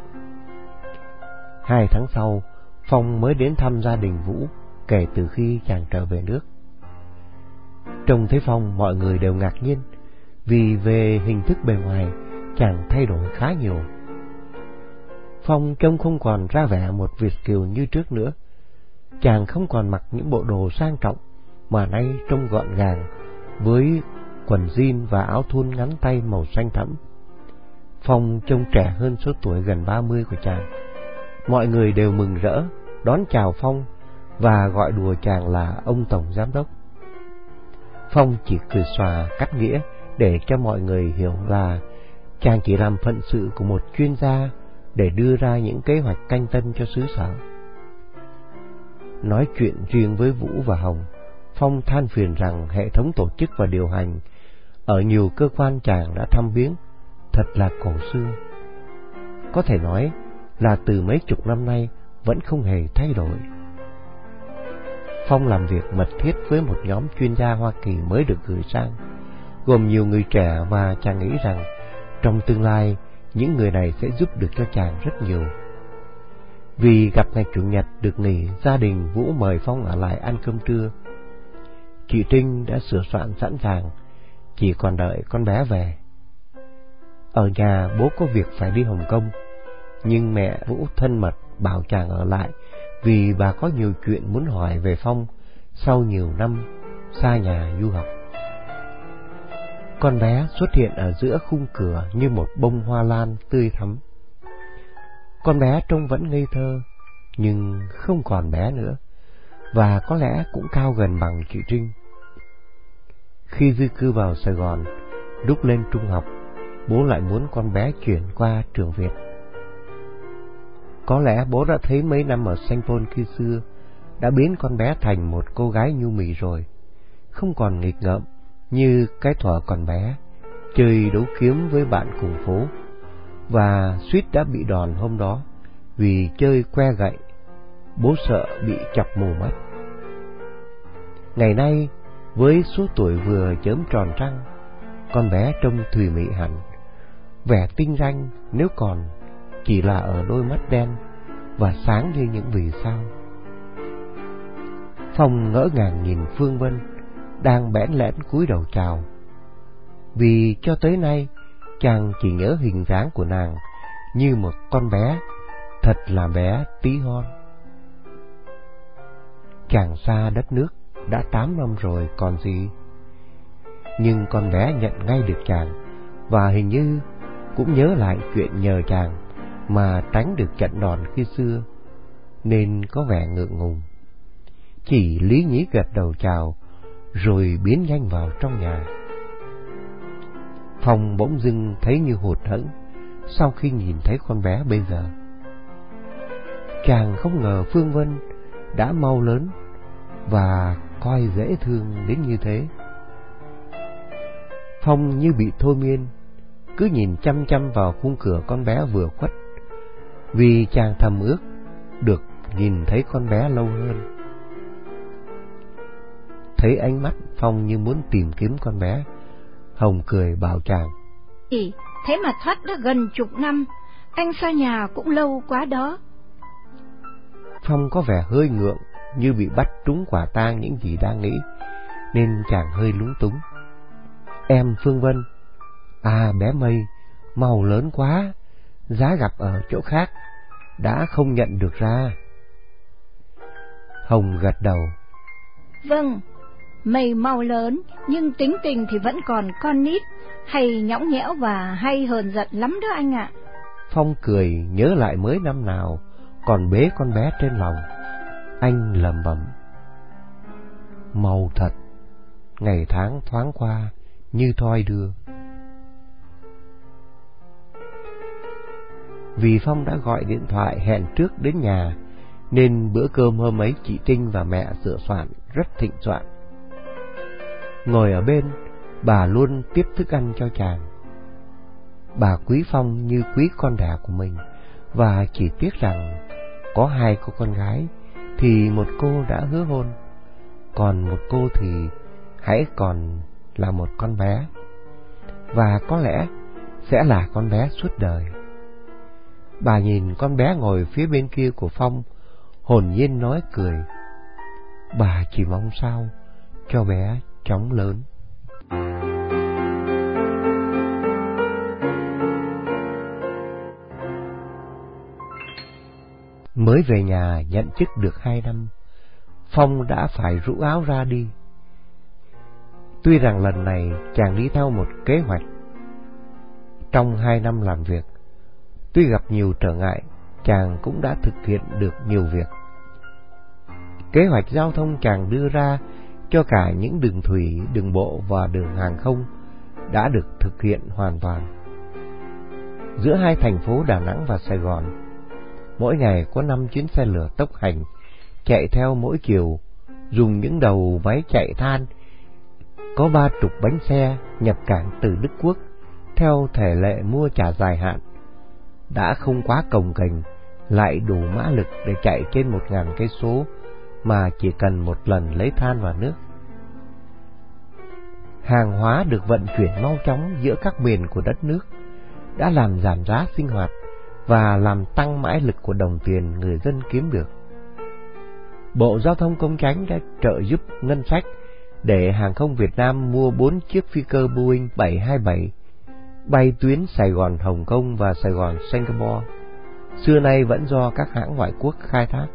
Speaker 1: 2 tháng sau, Phong mới đến thăm gia đình Vũ kể từ khi chàng trở về nước. Trông thấy Phong, mọi người đều ngạc nhiên, vì về hình thức bề ngoài chàng thay đổi khá nhiều. Phong trông không còn ra vẻ một Việt kiều như trước nữa. Chàng không còn mặc những bộ đồ sang trọng, mà nay trông gọn gàng với quần jean và áo thun ngắn tay màu xanh thẫm. Phong trông trẻ hơn số tuổi gần 30 của chàng. Mọi người đều mừng rỡ đón chào Phong và gọi đùa chàng là ông Tổng Giám đốc. Phong chỉ cười xòa cắt nghĩa để cho mọi người hiểu là chàng chỉ làm phận sự của một chuyên gia để đưa ra những kế hoạch canh tân cho xứ sở. Nói chuyện riêng với Vũ và Hồng, Phong than phiền rằng hệ thống tổ chức và điều hành ở nhiều cơ quan chàng đã thăm viếng thật là cổ xưa. Có thể nói là từ mấy chục năm nay vẫn không hề thay đổi. Phong làm việc mật thiết với một nhóm chuyên gia Hoa Kỳ mới được gửi sang, gồm nhiều người trẻ, và chàng nghĩ rằng trong tương lai những người này sẽ giúp được cho chàng rất nhiều. Vì gặp ngày Chủ nhật được nghỉ, gia đình Vũ mời Phong ở lại ăn cơm trưa. Chị Trinh đã sửa soạn sẵn sàng, chỉ còn đợi con bé về. Ở nhà bố có việc phải đi Hồng Kông, nhưng mẹ Vũ thân mật bảo chàng ở lại vì bà có nhiều chuyện muốn hỏi về Phong sau nhiều năm xa nhà du học. Con bé xuất hiện ở giữa khung cửa như một bông hoa lan tươi thắm. Con bé trông vẫn ngây thơ, nhưng không còn bé nữa, và có lẽ cũng cao gần bằng chị Trinh. Khi di cư vào Sài Gòn, lúc lên trung học, bố lại muốn con bé chuyển qua trường Việt. Có lẽ bố đã thấy mấy năm ở Saint Paul khi xưa đã biến con bé thành một cô gái nhu mì rồi, không còn nghịch ngợm như cái thuở còn bé, chơi đấu kiếm với bạn cùng phố, và suýt đã bị đòn hôm đó vì chơi que gậy, bố sợ bị chọc mù mắt. Ngày nay, với số tuổi vừa chớm tròn trăng, con bé trông thùy mị hẳn, vẻ tinh ranh nếu còn chỉ là ở đôi mắt đen và sáng như những vì sao. Phong ngỡ ngàng nhìn Phương Vân đang bẽn lẽn cúi đầu chào, vì cho tới nay chàng chỉ nhớ hình dáng của nàng như một con bé, thật là bé tí hon. Chàng xa đất nước đã 8 năm rồi còn gì. Nhưng con bé nhận ngay được chàng, và hình như cũng nhớ lại chuyện nhờ chàng mà tránh được trận đòn khi xưa, nên có vẻ ngượng ngùng, chỉ lý nhí gật đầu chào rồi biến nhanh vào trong nhà. Phong bỗng dưng thấy như hụt hẫng sau khi nhìn thấy con bé bây giờ. Chàng không ngờ Phương Vân đã mau lớn và coi dễ thương đến như thế. Phong như bị thôi miên, cứ nhìn chăm chăm vào khung cửa con bé vừa khuất, vì chàng thầm ước được nhìn thấy con bé lâu hơn. Thấy ánh mắt Phong như muốn tìm kiếm con bé, Hồng cười bảo chàng:
Speaker 3: Thế mà thoát đã gần chục năm, anh xa nhà cũng lâu quá đó.
Speaker 1: Phong có vẻ hơi ngượng, như bị bắt trúng quả tang những gì đang nghĩ, nên chàng hơi lúng túng. Em Phương Vân, bé Mây, màu lớn quá, giá gặp ở chỗ khác, đã không nhận được ra. Hồng gật đầu.
Speaker 3: Vâng, Mây mau lớn, nhưng tính tình thì vẫn còn con nít, hay nhõng nhẽo và hay hờn giận lắm đó anh ạ.
Speaker 1: Phong cười nhớ lại mới năm nào còn bế con bé trên lòng. Anh lẩm bẩm: mau thật, ngày tháng thoáng qua như thoi đưa. Vì Phong đã gọi điện thoại hẹn trước đến nhà, nên bữa cơm hôm ấy chị Trinh và mẹ sửa soạn rất thịnh soạn. Ngồi ở bên, bà luôn tiếp thức ăn cho chàng. Bà quý Phong như quý con đẻ của mình, và chỉ tiếc rằng có 2 cô con gái thì một cô đã hứa hôn, còn một cô thì hãy còn là một con bé, và có lẽ sẽ là con bé suốt đời. Bà nhìn con bé ngồi phía bên kia của Phong, hồn nhiên nói cười: bà chỉ mong sao cho bé chóng lớn. Mới về nhà nhận chức được 2 năm, Phong đã phải rũ áo ra đi. Tuy rằng lần này chàng đi theo một kế hoạch. Trong 2 năm làm việc, tuy gặp nhiều trở ngại, chàng cũng đã thực hiện được nhiều việc. Kế hoạch giao thông chàng đưa ra cho cả những đường thủy, đường bộ và đường hàng không đã được thực hiện hoàn toàn. Giữa 2 thành phố Đà Nẵng và Sài Gòn, mỗi ngày có 5 chuyến xe lửa tốc hành chạy theo mỗi chiều, dùng những đầu máy chạy than. Có 30 bánh xe nhập cảng từ Đức Quốc theo thể lệ mua trả dài hạn, đã không quá cồng kềnh, lại đủ mã lực để chạy trên 1000 cây số mà chỉ cần một lần lấy than và nước. Hàng hóa được vận chuyển mau chóng giữa các miền của đất nước, đã làm giảm giá sinh hoạt và làm tăng mãi lực của đồng tiền người dân kiếm được. Bộ Giao thông Công Chánh đã trợ giúp ngân sách để Hàng không Việt Nam mua 4 chiếc phi cơ Boeing 727 bay tuyến Sài Gòn Hồng Kông và Sài Gòn Singapore, xưa nay vẫn do các hãng ngoại quốc khai thác.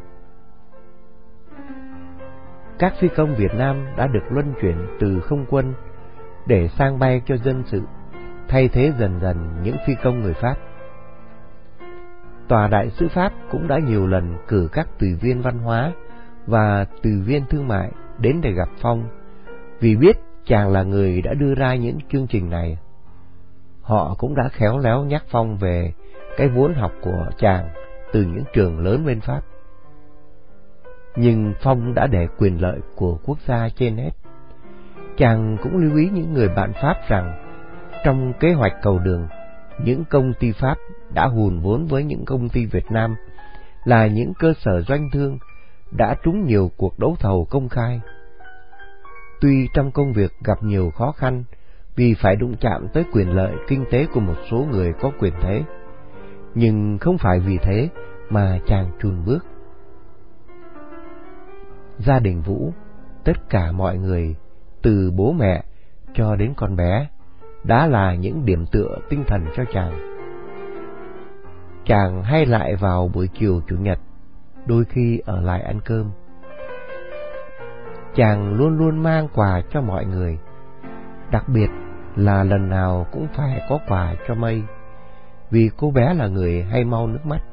Speaker 1: Các phi công Việt Nam đã được luân chuyển từ không quân để sang bay cho dân sự, thay thế dần dần những phi công người Pháp. Tòa đại sứ Pháp cũng đã nhiều lần cử các tùy viên văn hóa và tùy viên thương mại đến để gặp Phong, vì biết chàng là người đã đưa ra những chương trình này. Họ cũng đã khéo léo nhắc Phong về cái vốn học của chàng từ những trường lớn bên Pháp. Nhưng Phong đã để quyền lợi của quốc gia trên hết. Chàng cũng lưu ý những người bạn Pháp rằng trong kế hoạch cầu đường, những công ty Pháp đã hùn vốn với những công ty Việt Nam, là những cơ sở doanh thương đã trúng nhiều cuộc đấu thầu công khai. Tuy trong công việc gặp nhiều khó khăn vì phải đụng chạm tới quyền lợi kinh tế của một số người có quyền thế, nhưng không phải vì thế mà chàng chùn bước. Gia đình Vũ, tất cả mọi người, từ bố mẹ cho đến con bé, đã là những điểm tựa tinh thần cho chàng. Chàng hay lại vào buổi chiều Chủ nhật, đôi khi ở lại ăn cơm. Chàng luôn luôn mang quà cho mọi người, đặc biệt là lần nào cũng phải có quà cho Mây, vì cô bé là người hay mau nước mắt.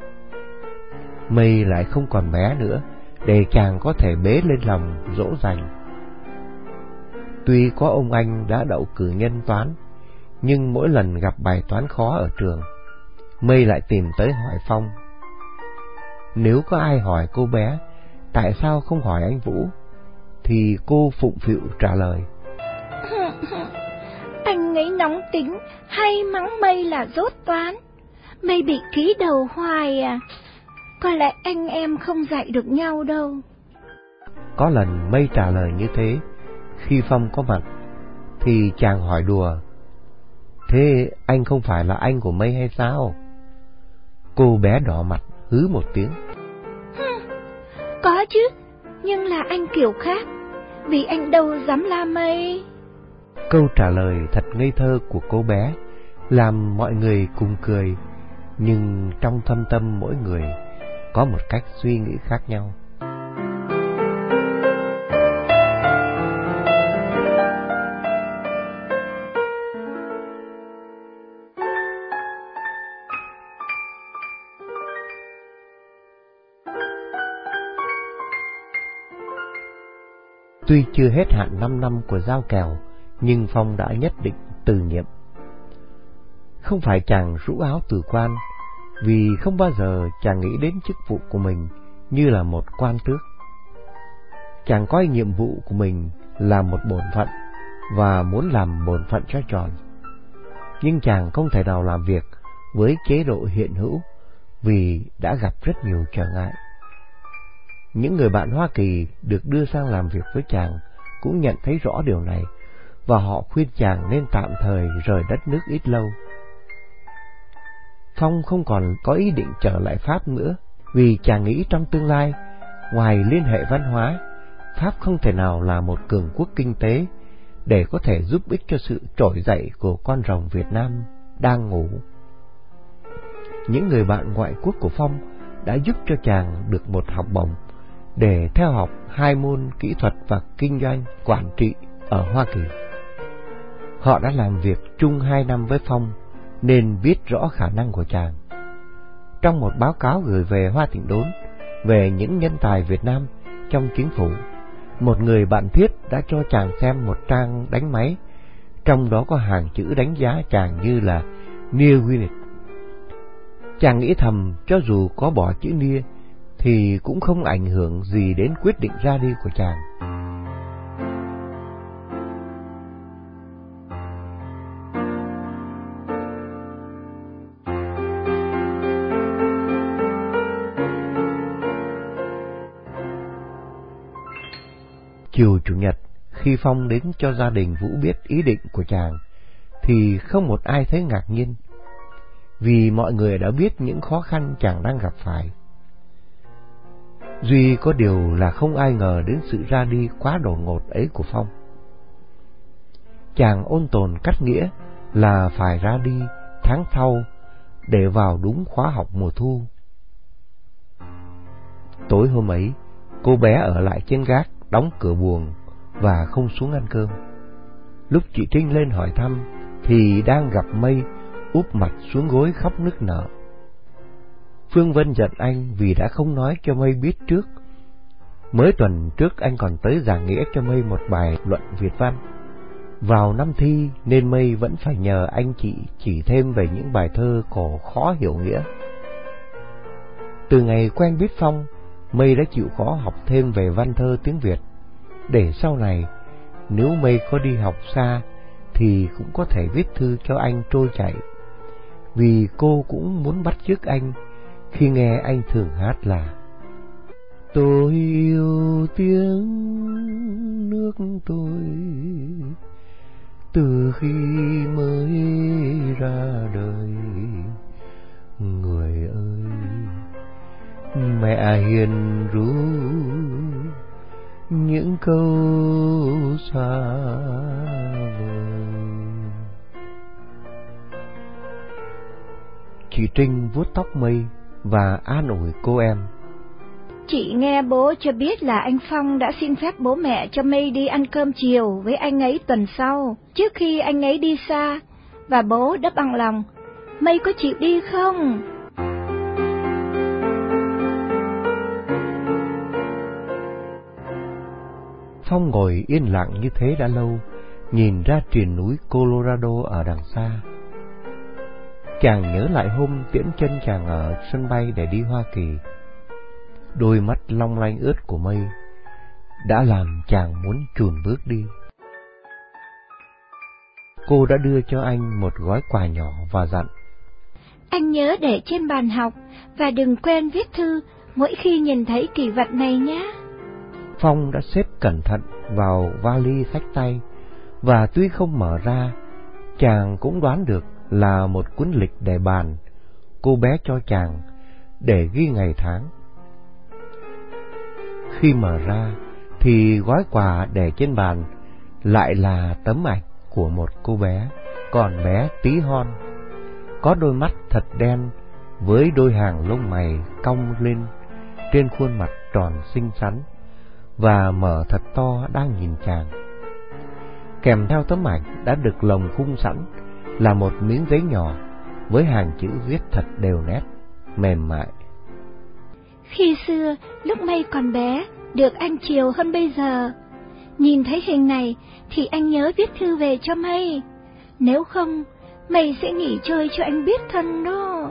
Speaker 1: Mây lại không còn bé nữa để chàng có thể bế lên lòng dỗ dành. Tuy có ông anh đã đậu cử nhân toán, nhưng mỗi lần gặp bài toán khó ở trường, Mây lại tìm tới hỏi Phong. Nếu có ai hỏi cô bé tại sao không hỏi anh Vũ, thì cô phụng phịu trả lời:
Speaker 3: Anh ấy nóng tính, hay mắng Mây là dốt toán. Mây bị ký đầu hoài à. Có lẽ anh em không dạy được nhau đâu.
Speaker 1: Có lần Mây trả lời như thế, khi Phong có mặt, thì chàng hỏi đùa: Thế anh không phải là anh của Mây hay sao? Cô bé đỏ mặt hứ một tiếng:
Speaker 3: Có chứ, nhưng là anh kiểu khác, vì anh đâu dám la Mây.
Speaker 1: Câu trả lời thật ngây thơ của cô bé làm mọi người cùng cười, nhưng trong thâm tâm mỗi người có một cách suy nghĩ khác nhau. Tuy chưa hết hạn 5 năm của giao kèo, nhưng Phong đã nhất định từ nhiệm. Không phải chàng rũ áo từ quan, vì không bao giờ chàng nghĩ đến chức vụ của mình như là một quan tước. Chàng coi nhiệm vụ của mình là một bổn phận và muốn làm bổn phận cho tròn. Nhưng chàng không thể nào làm việc với chế độ hiện hữu vì đã gặp rất nhiều trở ngại. Những người bạn Hoa Kỳ được đưa sang làm việc với chàng cũng nhận thấy rõ điều này, và họ khuyên chàng nên tạm thời rời đất nước ít lâu. Phong không còn có ý định trở lại Pháp nữa, vì chàng nghĩ trong tương lai, ngoài liên hệ văn hóa, Pháp không thể nào là một cường quốc kinh tế để có thể giúp ích cho sự trỗi dậy của con rồng Việt Nam đang ngủ. Những người bạn ngoại quốc của Phong đã giúp cho chàng được một học bổng để theo học 2 môn kỹ thuật và kinh doanh quản trị ở Hoa Kỳ. Họ đã làm việc chung 2 năm với Phong nên biết rõ khả năng của chàng. Trong một báo cáo gửi về Hoa Thịnh Đốn về những nhân tài Việt Nam trong chính phủ, một người bạn thiết đã cho chàng xem một trang đánh máy, trong đó có hàng chữ đánh giá chàng như là Near Winnet. Chàng nghĩ thầm, cho dù có bỏ chữ Near thì cũng không ảnh hưởng gì đến quyết định ra đi của chàng. Chiều Chủ nhật, khi Phong đến cho gia đình Vũ biết ý định của chàng, thì không một ai thấy ngạc nhiên, vì mọi người đã biết những khó khăn chàng đang gặp phải. Duy có điều là không ai ngờ đến sự ra đi quá đột ngột ấy của Phong. Chàng ôn tồn cắt nghĩa là phải ra đi tháng sau để vào đúng khóa học mùa thu. Tối hôm ấy, cô bé ở lại trên gác, đóng cửa buồng và không xuống ăn cơm. Lúc chị Trinh lên hỏi thăm thì đang gặp Mây úp mặt xuống gối khóc nức nở. Phương Vân giận anh vì đã không nói cho Mây biết trước. Mới tuần trước anh còn tới giảng nghĩa cho Mây một bài luận Việt văn. Vào năm thi nên Mây vẫn phải nhờ anh chị chỉ thêm về những bài thơ cổ khó hiểu nghĩa. Từ ngày quen biết Phong, Mây đã chịu khó học thêm về văn thơ tiếng Việt, để sau này nếu Mây có đi học xa thì cũng có thể viết thư cho anh trôi chảy. Vì cô cũng muốn bắt chước anh khi nghe anh thường hát là: Tôi yêu tiếng nước tôi từ khi mới ra đời. Người ơi, mẹ hiền ru những câu xa vời. Chị Trinh vuốt tóc Mây và an ủi cô em.
Speaker 3: Chị nghe bố cho biết là anh Phong đã xin phép bố mẹ cho Mây đi ăn cơm chiều với anh ấy tuần sau, trước khi anh ấy đi xa, và bố đã bằng lòng. Mây có chịu đi không?
Speaker 1: Phong ngồi yên lặng như thế đã lâu, nhìn ra triền núi Colorado ở đằng xa. Chàng nhớ lại hôm tiễn chân chàng ở sân bay để đi Hoa Kỳ. Đôi mắt long lanh ướt của Mây đã làm chàng muốn chùn bước đi. Cô đã đưa cho anh một gói quà nhỏ và dặn:
Speaker 3: Anh nhớ để trên bàn học và đừng quên viết thư mỗi khi nhìn thấy kỷ vật này nhé.
Speaker 1: Phong đã xếp cẩn thận vào vali xách tay, và tuy không mở ra, chàng cũng đoán được là một cuốn lịch để bàn cô bé cho chàng để ghi ngày tháng. Khi mở ra thì gói quà để trên bàn lại là tấm ảnh của một cô bé còn bé tí hon, có đôi mắt thật đen với đôi hàng lông mày cong lên trên khuôn mặt tròn xinh xắn và mở thật to đang nhìn chàng. Kèm theo tấm ảnh đã được lồng khung sẵn là một miếng giấy nhỏ với hàng chữ viết thật đều nét, mềm mại.
Speaker 3: Khi xưa, lúc Mây còn bé, được anh chiều hơn bây giờ. Nhìn thấy hình này thì anh nhớ viết thư về cho Mây. Nếu không, Mây sẽ nghỉ chơi cho anh biết thân đó.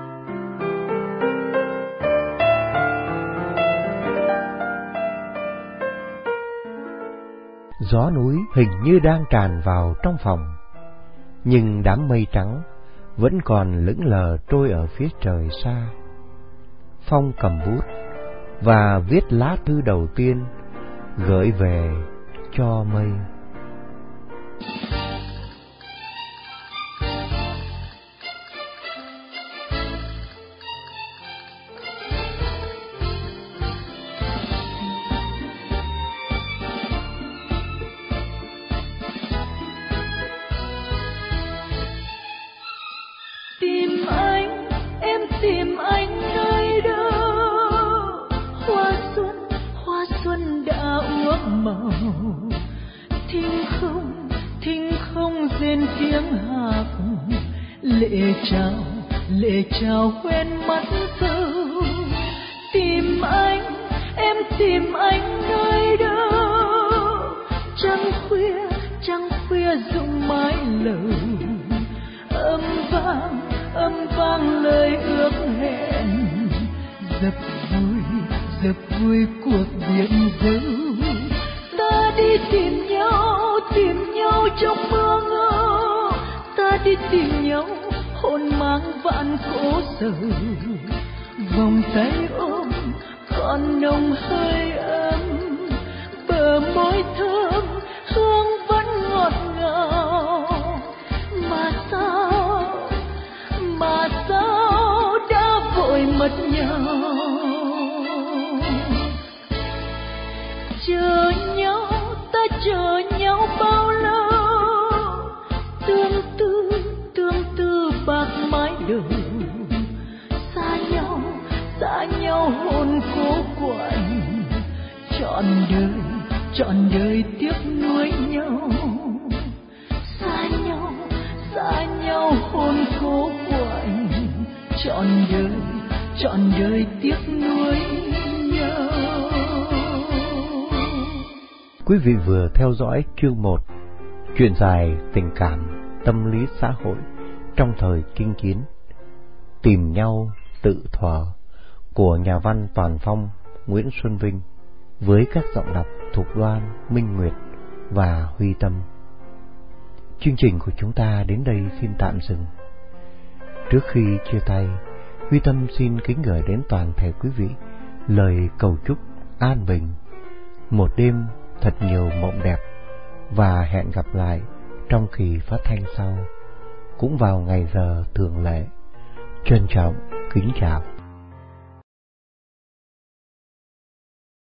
Speaker 1: Gió núi hình như đang tràn vào trong phòng, nhưng đám mây trắng vẫn còn lững lờ trôi ở phía trời xa. Phong cầm bút và viết lá thư đầu tiên gửi về cho Mây.
Speaker 2: Tìm anh, em tìm anh nơi đâu? Hoa xuân đã úa màu. Thinh không rên tiếng hạc. Lệ trào quên mắt dâu. Tìm anh, em tìm anh nơi đâu? Trăng khuya rụng mái lầu. Âm vang lời ước hẹn, dập vui cuộc biển dấu. Ta đi tìm nhau trong mưa ngỡ. Ta đi tìm nhau hồn mang vạn cố sầu. Vòng tay ôm còn nồng hơi ấm, bờ môi thơm hương vẫn ngọt ngào. Mà sao đã vội mất nhau? Ta chờ nhau bao lâu? Tương tư bạc mái đầu. Xa nhau hồn cố quạnh. Trọn đời tiếc nuối nhau. Xa nhau hồn cố quạnh. Trọn đời tiếc nuối nhau.
Speaker 1: Quý vị vừa theo dõi chương 1, truyện dài tình cảm tâm lý xã hội trong thời chinh chiến, Tìm nhau tự thuở của nhà văn Toàn Phong, Nguyễn Xuân Vinh, với các giọng đọc Thục Đoan, Minh Nguyệt và Huy Tâm. Chương trình của chúng ta đến đây xin tạm dừng. Trước khi chia tay, Huy Tâm xin kính gửi đến toàn thể quý vị lời cầu chúc an bình, một đêm thật nhiều mộng đẹp, và hẹn gặp lại trong kỳ phát thanh sau, cũng vào ngày giờ thường lệ. Trân trọng kính chào.